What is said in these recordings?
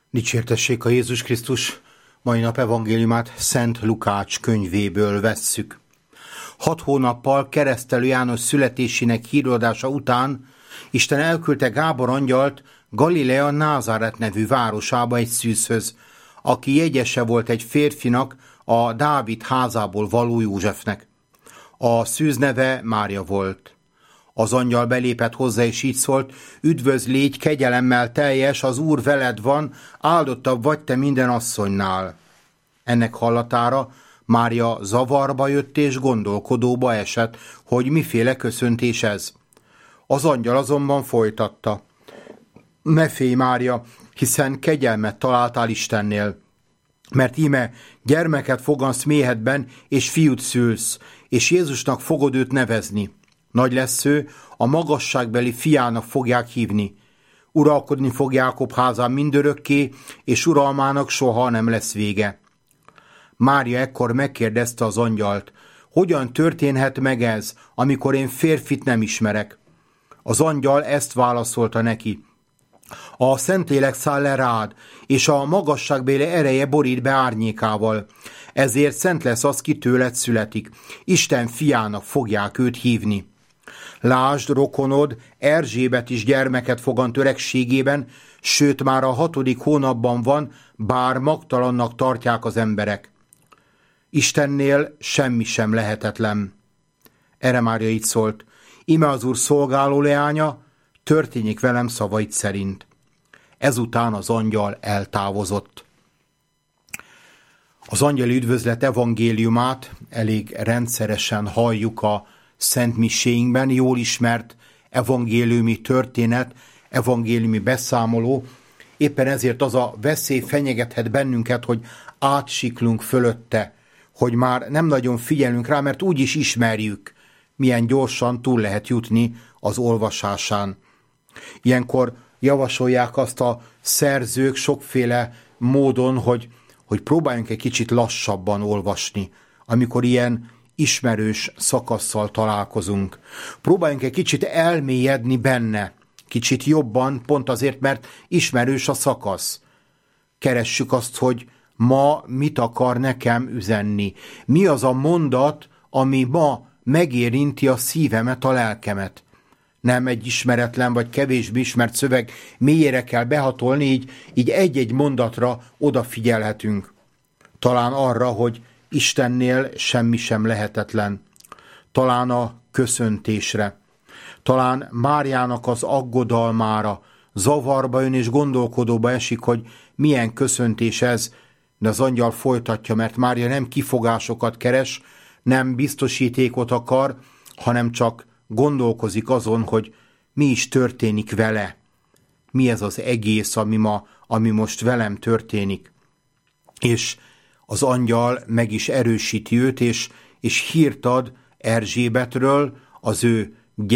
Dicsértessék a Jézus Krisztus, mai nap evangéliumát Szent Lukács könyvéből vesszük. 6 hónappal Keresztelő János születésének híradása után Isten elküldte Gábor angyalt Galilea Názáret nevű városába egy szűzhöz, aki jegyese volt egy férfinak, a Dávid házából való Józsefnek. A szűz neve Mária volt. Az angyal belépett hozzá, és így szólt: üdvözl, légy kegyelemmel teljes, az Úr veled van, áldottabb vagy te minden asszonynál. Ennek hallatára Mária zavarba jött és gondolkodóba esett, hogy miféle köszöntés ez. Az angyal azonban folytatta: ne félj, Mária, hiszen kegyelmet találtál Istennél, mert íme gyermeket fogansz méhedben, és fiút szülsz, és Jézusnak fogod őt nevezni. Nagy lesz ő, a magasságbeli fiának fogják hívni. Uralkodni fog Jákob házán mindörökké, és uralmának soha nem lesz vége. Mária ekkor megkérdezte az angyalt: hogyan történhet meg ez, amikor én férfit nem ismerek? Az angyal ezt válaszolta neki: a Szentlélek száll le rád, és a magasságbeli ereje borít be árnyékával. Ezért szent lesz az, ki tőled születik. Isten fiának fogják őt hívni. Lásd, rokonod, Erzsébet is gyermeket fogant öregségében, sőt már a 6. hónapban van, bár magtalannak tartják az emberek. Istennél semmi sem lehetetlen. Erre Mária így szólt: íme az Úr szolgáló leánya, történjék velem szavait szerint. Ezután az angyal eltávozott. Az angyali üdvözlet evangéliumát elég rendszeresen halljuk a szentmiséinkben, jól ismert evangéliumi történet, evangéliumi beszámoló. Éppen ezért az a veszély fenyegethet bennünket, hogy átsiklunk fölötte, hogy már nem nagyon figyelünk rá, mert úgy is ismerjük, milyen gyorsan túl lehet jutni az olvasásán. Ilyenkor javasolják azt a szerzők sokféle módon, hogy próbáljunk egy kicsit lassabban olvasni, amikor ilyen ismerős szakasszal találkozunk. Próbáljunk egy kicsit elmélyedni benne, kicsit jobban, pont azért, mert ismerős a szakasz. Keressük azt, hogy ma mit akar nekem üzenni. Mi az a mondat, ami ma megérinti a szívemet, a lelkemet. Nem egy ismeretlen vagy kevésbé ismert szöveg mélyére kell behatolni, így egy-egy mondatra odafigyelhetünk. Talán arra, hogy Istennél semmi sem lehetetlen. Talán a köszöntésre. Talán Máriának az aggodalmára, zavarba jön és gondolkodóba esik, hogy milyen köszöntés ez, de az angyal folytatja, mert Mária nem kifogásokat keres, nem biztosítékot akar, hanem csak gondolkozik azon, hogy mi is történik vele. Mi ez az egész, ami most velem történik. És az angyal meg is erősíti őt, és hírt ad Erzsébetről, az ő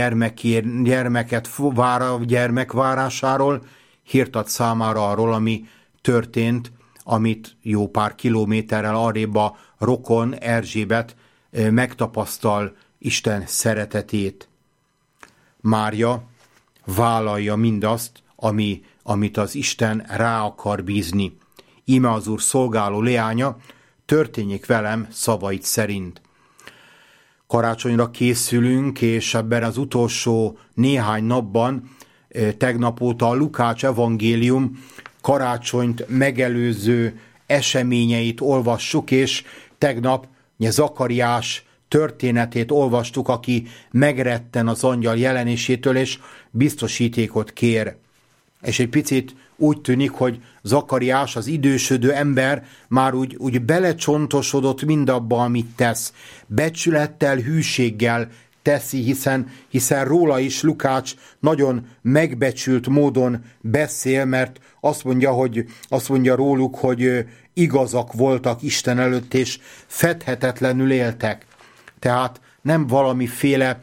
gyermekvárásáról, hírt ad számára arról, ami történt, amit jó pár kilométerrel arrébb a rokon Erzsébet megtapasztal Isten szeretetét. Mária vállalja mindazt, amit az Isten rá akar bízni. Íme az Úr szolgáló leánya, történjék velem szavait szerint. Karácsonyra készülünk, és ebben az utolsó néhány napban, tegnap óta a Lukács evangélium karácsonyt megelőző eseményeit olvassuk, és tegnap Zakariás történetét olvastuk, aki megretten az angyal jelenésétől, és biztosítékot kér. És egy picit úgy tűnik, hogy Zakariás, az idősödő ember már úgy belecsontosodott mindabba, amit tesz. Becsülettel, hűséggel teszi, hiszen róla is Lukács nagyon megbecsült módon beszél, mert azt mondja róluk, hogy igazak voltak Isten előtt, és fedhetetlenül éltek. Tehát nem valamiféle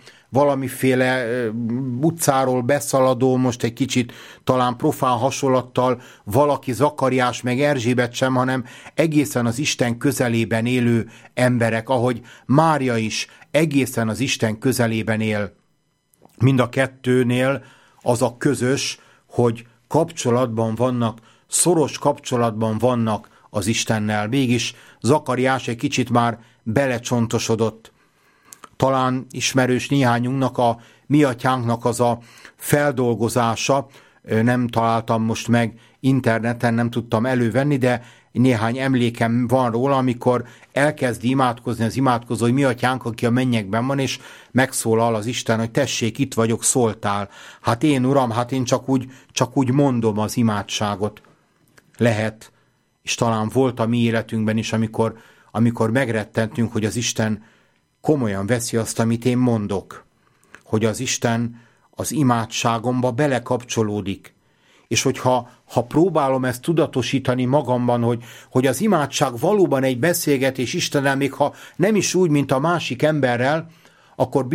utcáról beszaladó, most egy kicsit talán profán hasonlattal valaki, Zakariás meg Erzsébet sem, hanem egészen az Isten közelében élő emberek, ahogy Mária is egészen az Isten közelében él. Mind a kettőnél az a közös, hogy kapcsolatban vannak szoros kapcsolatban vannak az Istennel. Mégis Zakariás egy kicsit már belecsontosodott. Talán ismerős néhányunknak, a mi atyánknak az a feldolgozása, nem találtam most meg interneten, nem tudtam elővenni, de néhány emlékem van róla, amikor elkezdi imádkozni az imádkozó, hogy mi atyánk, aki a mennyekben van, és megszólal az Isten, hogy tessék, itt vagyok, szóltál. Hát én, Uram, hát én csak úgy mondom az imádságot. Lehet, és talán volt a mi életünkben is, amikor megrettentünk, hogy az Isten komolyan veszi azt, amit én mondok. Hogy az Isten az imádságomba belekapcsolódik. És hogyha próbálom ezt tudatosítani magamban, hogy az imádság valóban egy beszélgetés Istennel, még ha nem is úgy, mint a másik emberrel, akkor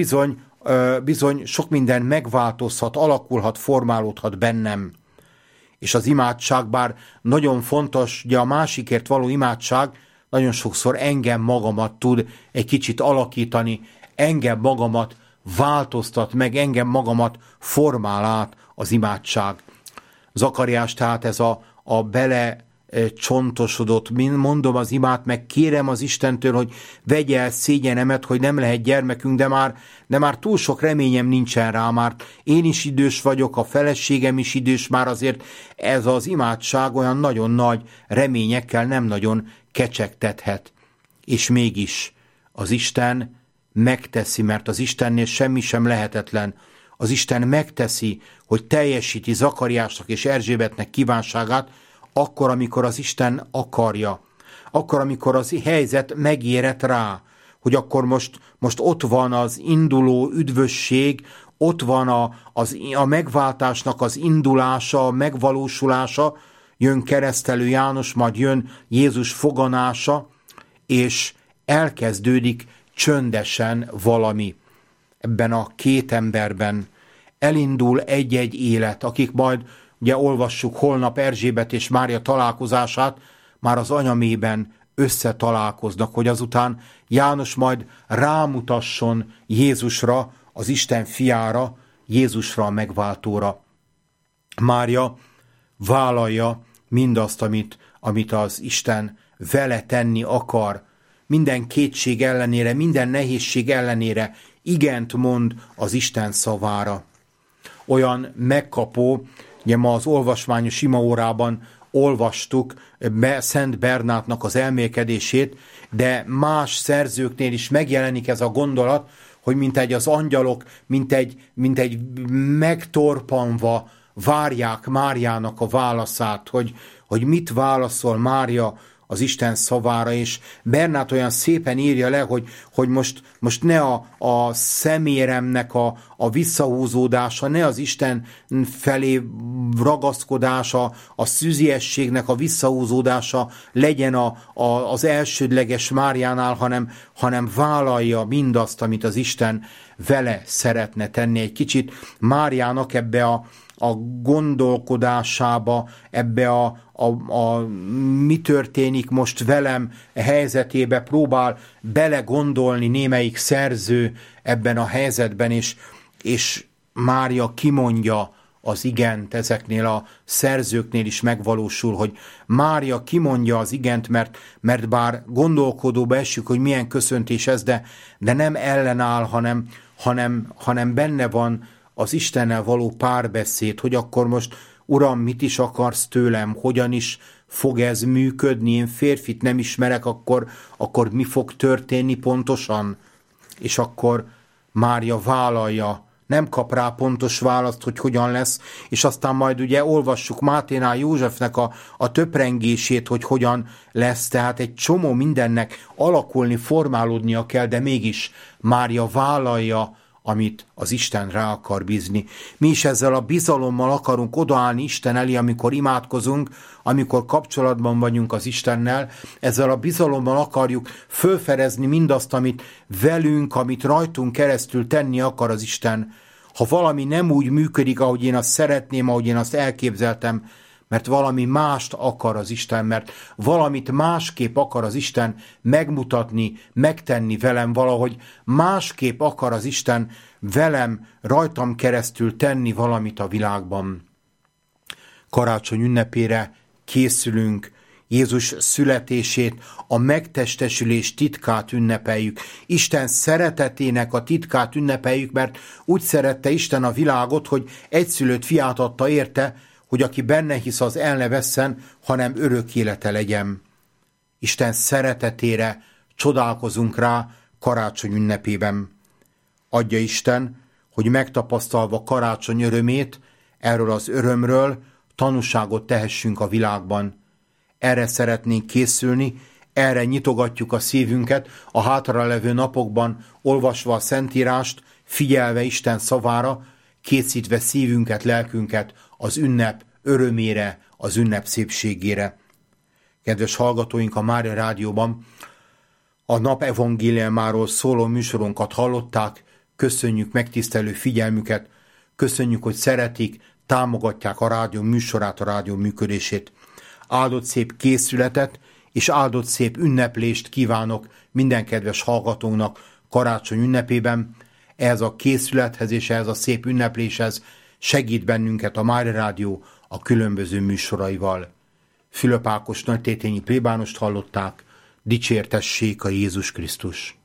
bizony sok minden megváltozhat, alakulhat, formálódhat bennem. És az imádság, bár nagyon fontos, ugye a másikért való imádság nagyon sokszor engem magamat tud egy kicsit alakítani, engem magamat változtat meg, engem magamat formál át az imádság. Zakariás tehát ez a bele csontosodott, mondom az imát, meg kérem az Istentől, hogy vegye el szégyenemet, hogy nem lehet gyermekünk, de már túl sok reményem nincsen rá, már én is idős vagyok, a feleségem is idős, már azért ez az imádság olyan nagyon nagy reményekkel nem nagyon kecsegtethet. És mégis az Isten megteszi, mert az Istennél semmi sem lehetetlen. Az Isten megteszi, hogy teljesíti Zakariásnak és Erzsébetnek kívánságát, akkor, amikor az Isten akarja. Akkor, amikor az helyzet megérett rá, hogy akkor most ott van az induló üdvösség, ott van a megváltásnak az indulása, a megvalósulása, jön Keresztelő János, majd jön Jézus foganása, és elkezdődik csöndesen valami. Ebben a két emberben elindul egy-egy élet, akik majd, ugye olvassuk holnap Erzsébet és Mária találkozását, már az anyamében összetalálkoznak, hogy azután János majd rámutasson Jézusra, az Isten fiára, Jézusra a megváltóra. Mária vállalja mindazt, amit az Isten vele tenni akar. Minden kétség ellenére, minden nehézség ellenére igent mond az Isten szavára. Olyan megkapó, ugye ma az olvasmányos imaórában olvastuk Szent Bernátnak az elmélkedését, de más szerzőknél is megjelenik ez a gondolat, hogy mintegy az angyalok, mintegy megtorpanva várják Máriának a válaszát, hogy mit válaszol Mária az Isten szavára, és Bernát olyan szépen írja le, hogy most ne a szeméremnek a visszahúzódása, ne az Isten felé ragaszkodása, a szüziességnek a visszahúzódása legyen az elsődleges Máriánál, hanem vállalja mindazt, amit az Isten vele szeretne tenni. Egy kicsit Máriának ebbe a gondolkodásába, ebbe a mi történik most velem helyzetébe próbál belegondolni némelyik szerző ebben a helyzetben, és Mária kimondja az igent, ezeknél a szerzőknél is megvalósul, hogy Mária kimondja az igent, mert bár gondolkodóba esik, hogy milyen köszöntés ez, de nem ellenáll, hanem benne van az Istennel való párbeszéd, hogy akkor most, Uram, mit is akarsz tőlem, hogyan is fog ez működni, én férfit nem ismerek, akkor mi fog történni pontosan? És akkor Mária vállalja, nem kap rá pontos választ, hogy hogyan lesz, és aztán majd ugye olvassuk Máténál Józsefnek a töprengését, hogy hogyan lesz, tehát egy csomó mindennek alakulni, formálódnia kell, de mégis Mária vállalja, amit az Isten rá akar bízni. Mi is ezzel a bizalommal akarunk odaállni Isten elé, amikor imádkozunk, amikor kapcsolatban vagyunk az Istennel, ezzel a bizalommal akarjuk fölfedezni mindazt, amit velünk, amit rajtunk keresztül tenni akar az Isten. Ha valami nem úgy működik, ahogy én azt szeretném, ahogy én azt elképzeltem, mert valami mást akar az Isten, mert valamit másképp akar az Isten megmutatni, megtenni velem, valahogy másképp akar az Isten velem, rajtam keresztül tenni valamit a világban. Karácsony ünnepére készülünk, Jézus születését, a megtestesülés titkát ünnepeljük. Isten szeretetének a titkát ünnepeljük, mert úgy szerette Isten a világot, hogy egyszülött fiát adta érte, hogy aki benne hisz, az el ne vesszen, hanem örök élete legyen. Isten szeretetére csodálkozunk rá karácsony ünnepében. Adja Isten, hogy megtapasztalva karácsony örömét, erről az örömről tanúságot tehessünk a világban. Erre szeretnénk készülni, erre nyitogatjuk a szívünket a hátralevő napokban, olvasva a Szentírást, figyelve Isten szavára, készítve szívünket, lelkünket az ünnep örömére, az ünnep szépségére. Kedves hallgatóink, a Mária Rádióban a nap evangéliumáról szóló műsorunkat hallották, köszönjük megtisztelő figyelmüket, köszönjük, hogy szeretik, támogatják a rádió műsorát, a rádió működését. Áldott szép készületet és áldott szép ünneplést kívánok minden kedves hallgatónak karácsony ünnepében. Ehhez a készülethez és ehhez a szép ünnepléshez segít bennünket a Mária Rádió a különböző műsoraival. Fülöp Ákos nagytétényi plébánost hallották, dicsértessék a Jézus Krisztus!